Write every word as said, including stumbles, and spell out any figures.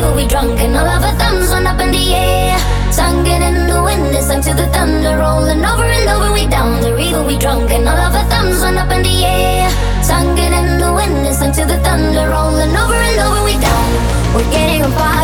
river, we drunk, and all of our thumbs went up in the air. Singing in the wind, it's sung to the thunder, rolling over and over, we down the river, we drunk, and all of our thumbs went up in the air. Singing in the wind, it's sung to the thunder, rolling over and over, we down. We're getting on fire.